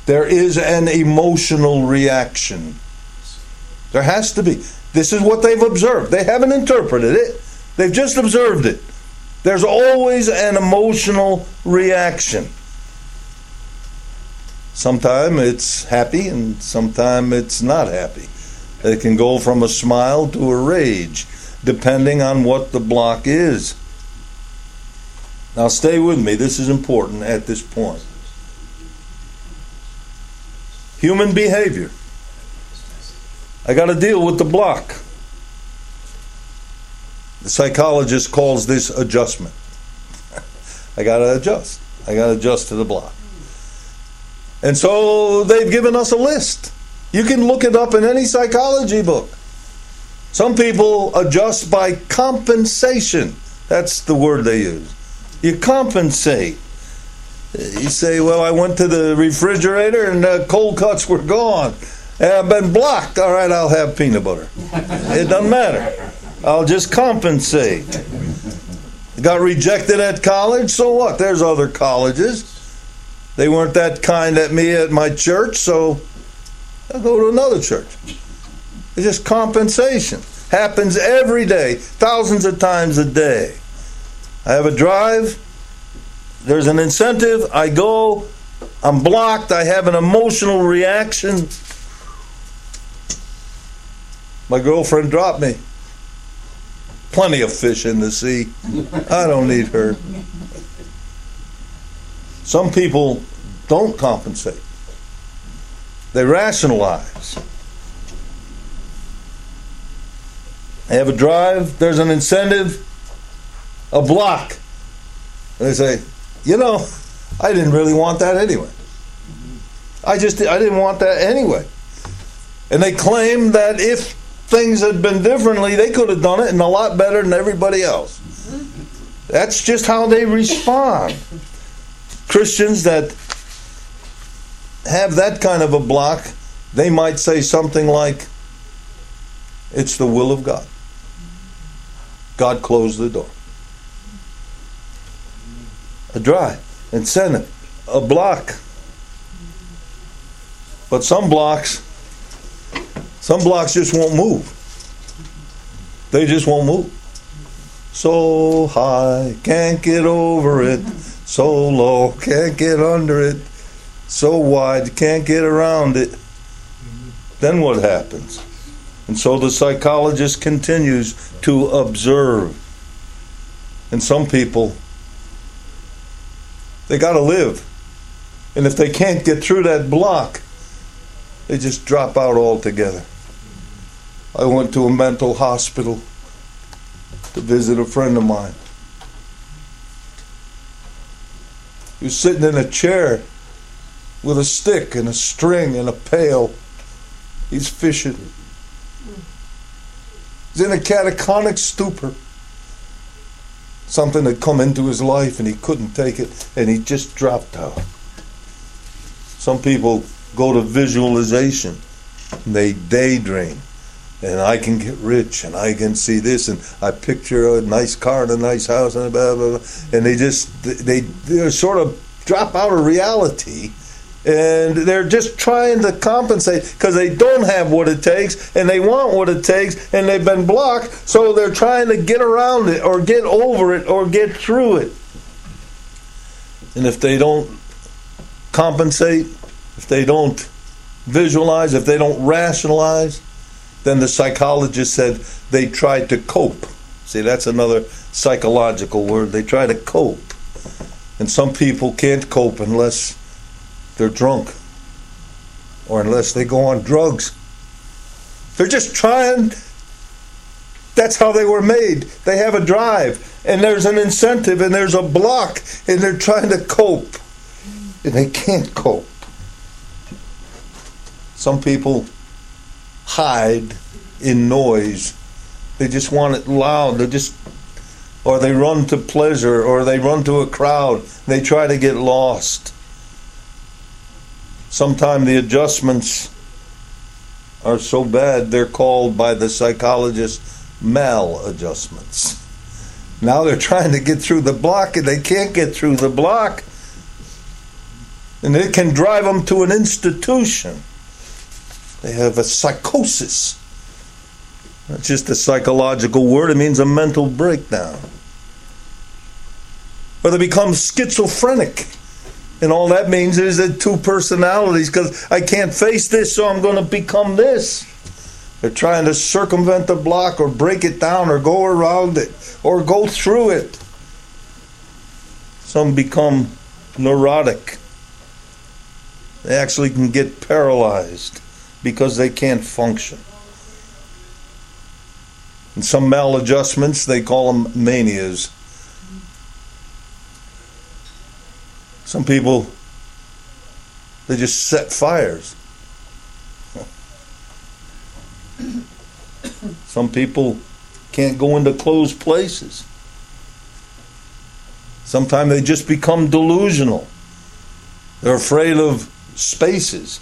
there is an emotional reaction. There has to be. This is what they've observed. They haven't interpreted it. They've just observed it. There's always an emotional reaction. Sometimes it's happy and sometimes it's not happy. It can go from a smile to a rage, depending on what the block is. Now stay with me. This is important at this point. Human behavior. I got to deal with the block. The psychologist calls this adjustment. I got to adjust. I got to adjust to the block. And so they've given us a list. You can look it up in any psychology book. Some people adjust by compensation. That's the word they use. You compensate. You say, well, I went to the refrigerator and the cold cuts were gone. And I've been blocked. All right, I'll have peanut butter. It doesn't matter. I'll just compensate. Got rejected at college, so what? There's other colleges. They weren't that kind at me at my church, so I'll go to another church. It's just compensation. Happens every day, thousands of times a day. I have a drive. There's an incentive. I go. I'm blocked. I have an emotional reaction. My girlfriend dropped me. Plenty of fish in the sea. I don't need her. Some people don't compensate. They rationalize. They have a drive. There's an incentive. A block. They say, you know, I didn't really want that anyway. I just, I didn't want that anyway. And they claim that if things had been differently, they could have done it and a lot better than everybody else. That's just how they respond. Christians that have that kind of a block, they might say something like, it's the will of God. God closed the door. A drive, incentive, a block. But some blocks, some blocks just won't move. They just won't move. So high, can't get over it. So low, can't get under it. So wide, can't get around it. Then what happens? And so the psychologist continues to observe. And some people, they got to live. And if they can't get through that block, they just drop out altogether. I went to a mental hospital to visit a friend of mine. He was sitting in a chair with a stick and a string and a pail. He's fishing. He's in a catatonic stupor. Something had come into his life and he couldn't take it, and he just dropped out. Some people go to visualization and they daydream. And I can get rich, and I can see this, and I picture a nice car and a nice house, and blah, blah, blah. And they just, they, they sort of drop out of reality, and they're just trying to compensate because they don't have what it takes, and they want what it takes, and they've been blocked, so they're trying to get around it, or get over it, or get through it. And if they don't compensate, if they don't visualize, if they don't rationalize, then the psychologist said they tried to cope. See, that's another psychological word. They try to cope. And some people can't cope unless they're drunk or unless they go on drugs. They're just trying. That's how they were made. They have a drive, and there's an incentive, and there's a block, and they're trying to cope. And they can't cope. Some people hide in noise. They just want it loud. They just, or they run to pleasure, or they run to a crowd. They try to get lost. Sometimes the adjustments are so bad they're called by the psychologist maladjustments. Now they're trying to get through the block and they can't get through the block. And it can drive them to an institution. They have a psychosis. That's just a psychological word. It means a mental breakdown. Or they become schizophrenic. And all that means is that two personalities, because I can't face this, so I'm going to become this. They're trying to circumvent the block or break it down or go around it or go through it. Some become neurotic. They actually can get paralyzed because they can't function. And some maladjustments, they call them manias. Some people, they just set fires. Some people can't go into closed places. Sometimes they just become delusional. They're afraid of spaces.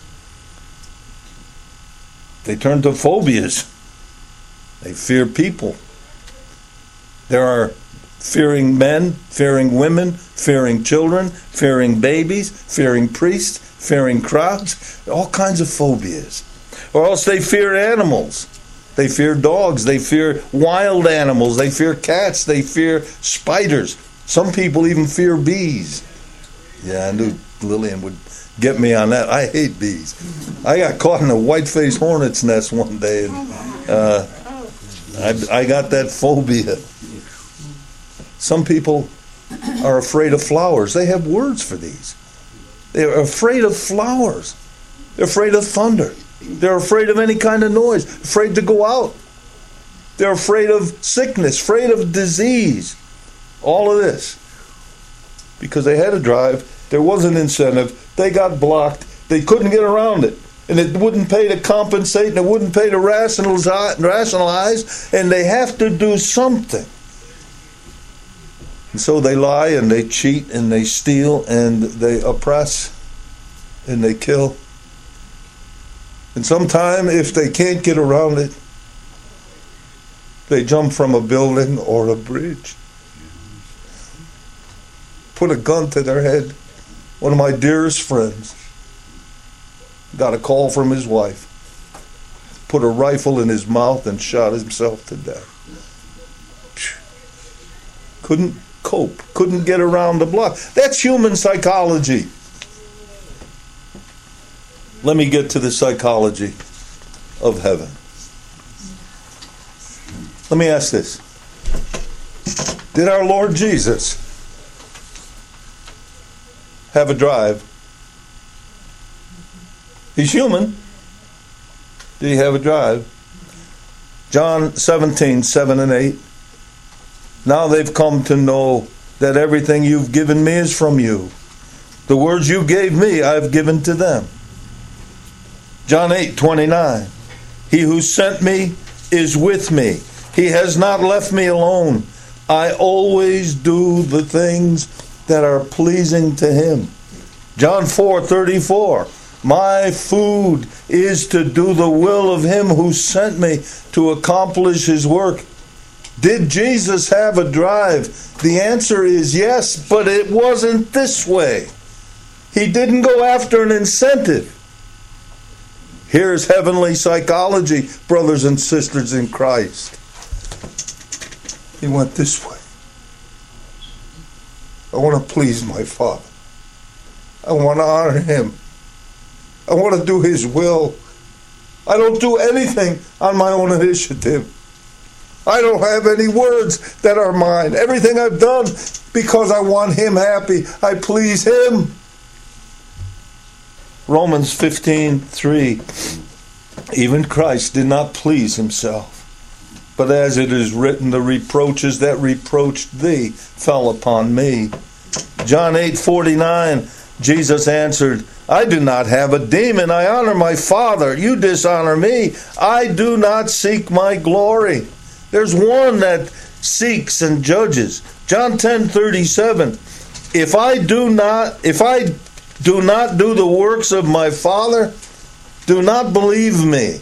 They turn to phobias. They fear people. There are fearing men, fearing women, fearing children, fearing babies, fearing priests, fearing crowds, all kinds of phobias. Or else they fear animals. They fear dogs. They fear wild animals. They fear cats. They fear spiders. Some people even fear bees. Yeah, I knew Lillian would get me on that. I hate bees. I got caught in a white-faced hornet's nest one day, and uh, I, I got that phobia. Some people are afraid of flowers. They have words for these. They're afraid of flowers. They're afraid of thunder. They're afraid of any kind of noise. Afraid to go out. They're afraid of sickness. Afraid of disease. All of this. Because they had to drive. There was an incentive. They got blocked. They couldn't get around it. And it wouldn't pay to compensate. And it wouldn't pay to rationalize. rationalize and they have to do something. And so they lie and they cheat and they steal and they oppress and they kill. And sometime, if they can't get around it, they jump from a building or a bridge. Put a gun to their head. One of my dearest friends got a call from his wife. Put a rifle in his mouth and shot himself to death. Couldn't cope. Couldn't get around the block. That's human psychology. Let me get to the psychology of heaven. Let me ask this. Did our Lord Jesus have a drive? He's human. Did he have a drive? John seventeen, seven and eight. Now they've come to know that everything you've given me is from you. The words you gave me, I've given to them. John eight, twenty-nine. He who sent me is with me. He has not left me alone. I always do the things that are pleasing to him. John four, thirty-four. My food is to do the will of him who sent me to accomplish his work. Did Jesus have a drive? The answer is yes, but it wasn't this way. He didn't go after an incentive. Here's heavenly psychology, brothers and sisters in Christ. He went this way. I want to please my Father. I want to honor him. I want to do his will. I don't do anything on my own initiative. I don't have any words that are mine. Everything I've done because I want him happy. I please him. Romans fifteen, three. Even Christ did not please himself, but as it is written, the reproaches that reproached thee fell upon me. John eight, forty-nine. Jesus answered, I do not have a demon. I honor my Father. You dishonor me. I do not seek my glory. There's one that seeks and judges. John ten, thirty-seven. If I do not, if I do not do the works of my Father, do not believe me.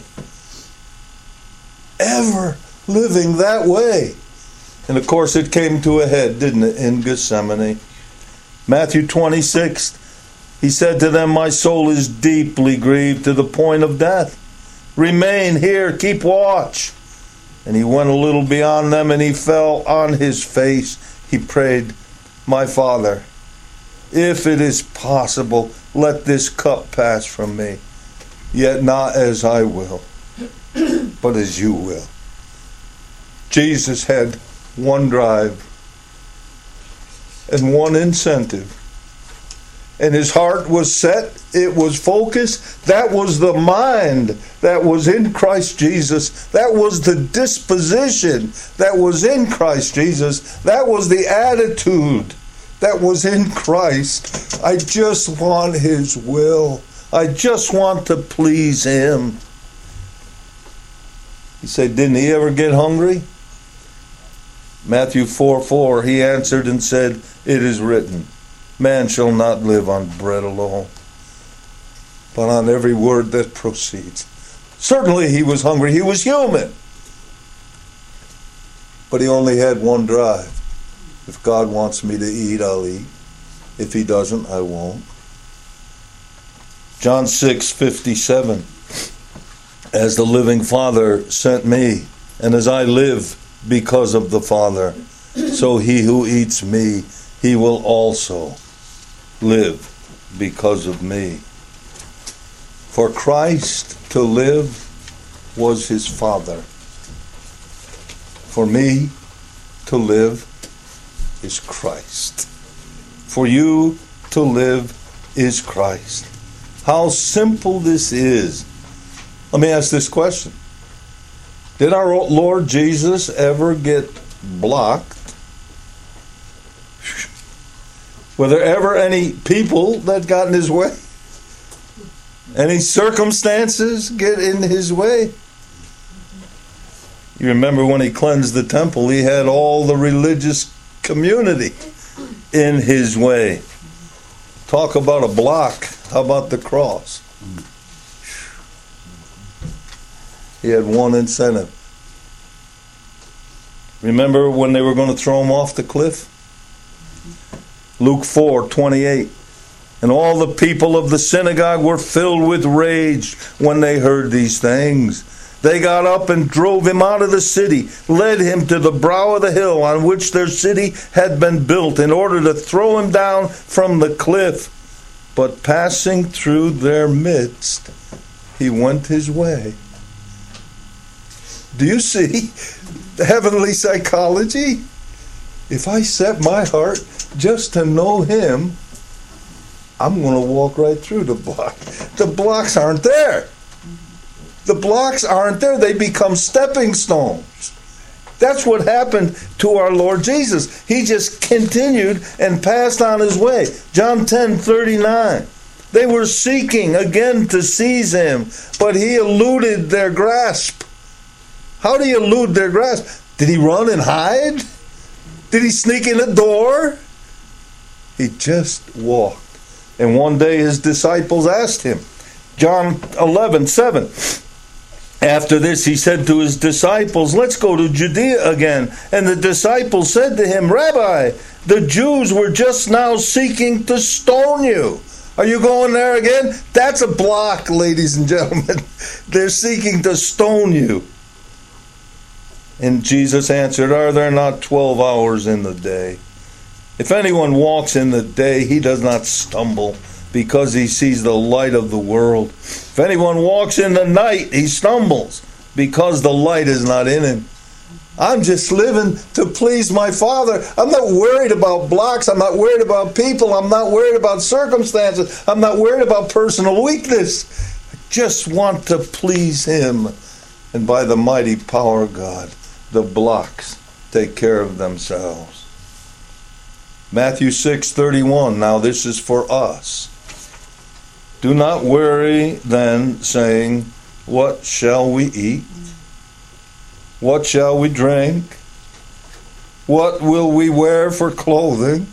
Ever living that way. And of course it came to a head, didn't it, in Gethsemane. Matthew twenty-six. He said to them, my soul is deeply grieved to the point of death. Remain here, keep watch. And he went a little beyond them, and he fell on his face. He prayed, my Father, if it is possible, let this cup pass from me. Yet not as I will, but as you will. Jesus had one drive and one incentive. And his heart was set. It was focused. That was the mind that was in Christ Jesus. That was the disposition that was in Christ Jesus. That was the attitude that was in Christ. I just want his will. I just want to please him. He said, didn't he ever get hungry? Matthew four four, he answered and said, it is written, man shall not live on bread alone, but on every word that proceeds. Certainly he was hungry. He was human. But he only had one drive. If God wants me to eat, I'll eat. If he doesn't, I won't. John six fifty-seven. As the living Father sent me, and as I live because of the Father, so he who eats me, he will also live because of me. For Christ to live was his Father. For me to live is Christ. For you to live is Christ. How simple this is. Let me ask this question. Did our Lord Jesus ever get blocked? Were there ever any people that got in his way? Any circumstances get in his way? You remember when he cleansed the temple, he had all the religious community in his way. Talk about a block. How about the cross? He had one incentive. Remember when they were going to throw him off the cliff? Luke four twenty-eight. And all the people of the synagogue were filled with rage when they heard these things. They got up and drove him out of the city, led him to the brow of the hill on which their city had been built, in order to throw him down from the cliff. But passing through their midst, he went his way. Do you see the heavenly psychology? If I set my heart just to know him, I'm going to walk right through the block. The blocks aren't there. The blocks aren't there. They become stepping stones. That's what happened to our Lord Jesus. He just continued and passed on his way. John ten thirty-nine. They were seeking again to seize him, but he eluded their grasp. How do you elude their grasp? Did he run and hide? Did he sneak in a door? He just walked. And one day his disciples asked him, John eleven seven. After this he said to his disciples, let's go to Judea again. And the disciples said to him, Rabbi, the Jews were just now seeking to stone you. Are you going there again? That's a block, ladies and gentlemen. They're seeking to stone you. And Jesus answered, are there not twelve hours in the day? If anyone walks in the day, he does not stumble, because he sees the light of the world. If anyone walks in the night, he stumbles, because the light is not in him. I'm just living to please my Father. I'm not worried about blocks. I'm not worried about people. I'm not worried about circumstances. I'm not worried about personal weakness. I just want to please him. And by the mighty power of God, the blocks take care of themselves. Matthew six thirty-one. Now this is for us. Do not worry then, saying, what shall we eat? What shall we drink? What will we wear for clothing?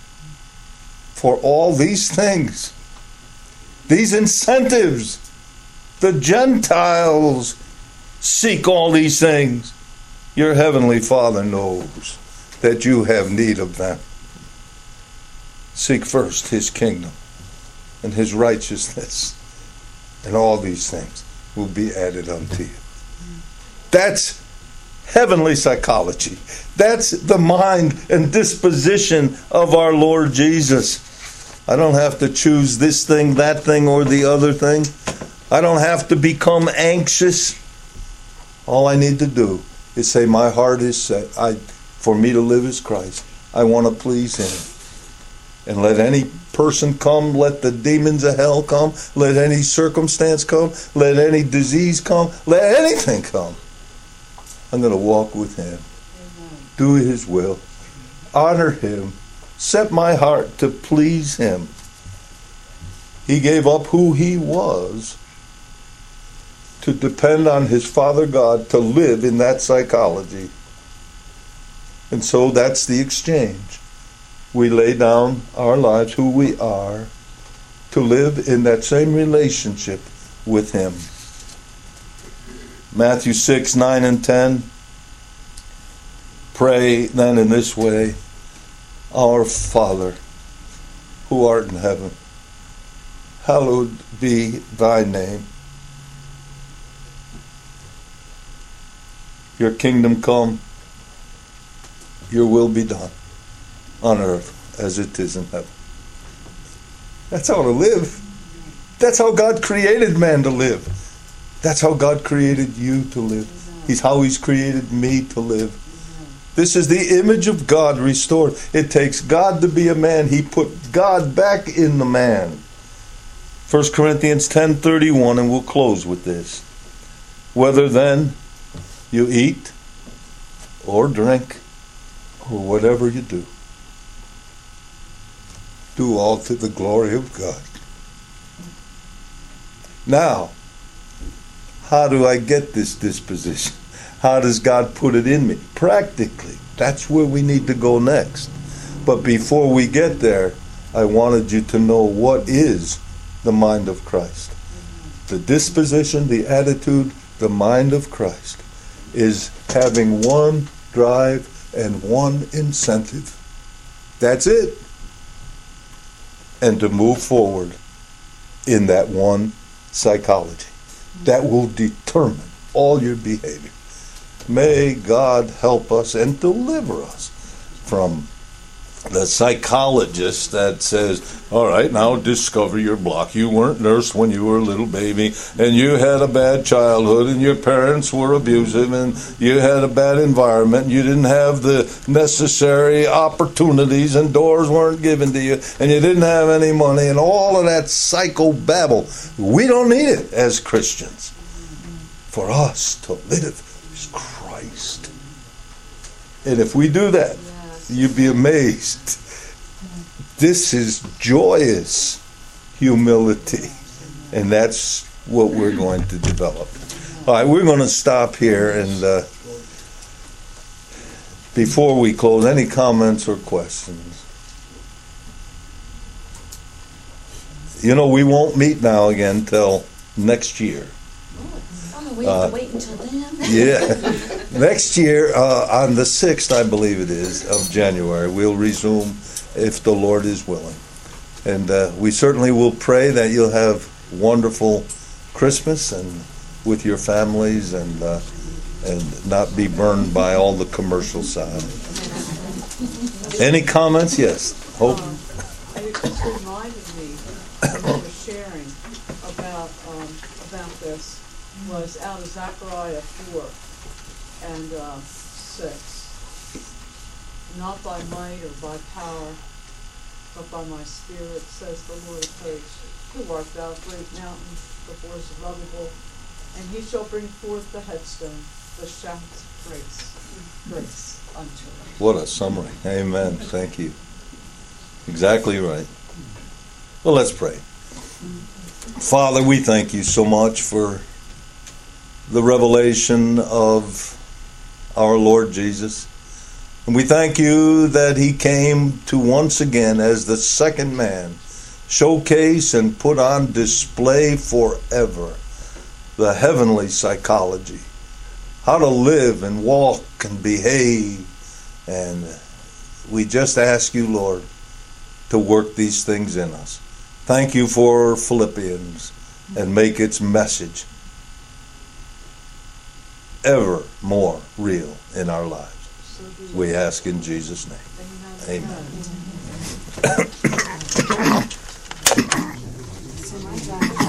For all these things, these incentives, the Gentiles seek all these things. Your heavenly Father knows that you have need of them. Seek first his kingdom and his righteousness, and all these things will be added unto you. That's heavenly psychology. That's the mind and disposition of our Lord Jesus. I don't have to choose this thing, that thing, or the other thing. I don't have to become anxious. All I need to do is say, my heart is set. I, for me to live is Christ. I want to please him. And let any person come, let the demons of hell come, let any circumstance come, let any disease come, let anything come. I'm going to walk with him, do his will, honor him, set my heart to please him. He gave up who he was to depend on his Father God to live in that psychology. And so that's the exchange. We lay down our lives, who we are, to live in that same relationship with him. Matthew six, nine, and ten. Pray then in this way, Our Father, who art in heaven, hallowed be thy name. Your kingdom come, your will be done on earth as it is in heaven. That's how to live. That's how God created man to live. That's how God created you to live. He's how he's created me to live. This is the image of God restored. It takes God to be a man. He put God back in the man. First Corinthians ten thirty-one, and we'll close with this. Whether then you eat or drink or whatever you do, do all to the glory of God. Now, how do I get this disposition? How does God put it in me? Practically. That's where we need to go next. But before we get there, I wanted you to know what is the mind of Christ. The disposition, the attitude, the mind of Christ is having one drive and one incentive. That's it. And to move forward in that one psychology. That will determine all your behavior. May God help us and deliver us from the psychologist that says, all right, now discover your block. You weren't nursed when you were a little baby, and you had a bad childhood, and your parents were abusive, and you had a bad environment, and you didn't have the necessary opportunities, and doors weren't given to you, and you didn't have any money, and all of that psychobabble. We don't need it as Christians. For us to live is Christ. And if we do that, you'd be amazed. This is joyous humility. And that's what we're going to develop. All right, we're going to stop here. And uh, before we close, any comments or questions? You know, we won't meet now again till next year. Oh, we have uh, to wait until then? Yeah. Next year, uh, on the sixth, I believe it is, of January, we'll resume if the Lord is willing. And uh, we certainly will pray that you'll have wonderful Christmas and with your families and uh, and not be burned by all the commercial side. Any comments? Yes. Hope. Um, it just reminded me when you were sharing about um, about this was out of Zechariah four and uh, six. Not by might or by power, but by my Spirit, says the Lord of hosts. Who art thou, great mountain, before Zerubbabel? And he shall bring forth the headstone, the shouts of grace, grace unto us. What a summary. Amen. Thank you. Exactly right. Well, let's pray. Father, we thank you so much for the revelation of our Lord Jesus. And we thank you that he came to once again as the second man showcase and put on display forever the heavenly psychology, how to live and walk and behave. And we just ask you, Lord, to work these things in us. Thank you for Philippians, and make its message ever more real in our lives. We ask in Jesus' name. Amen. So my God.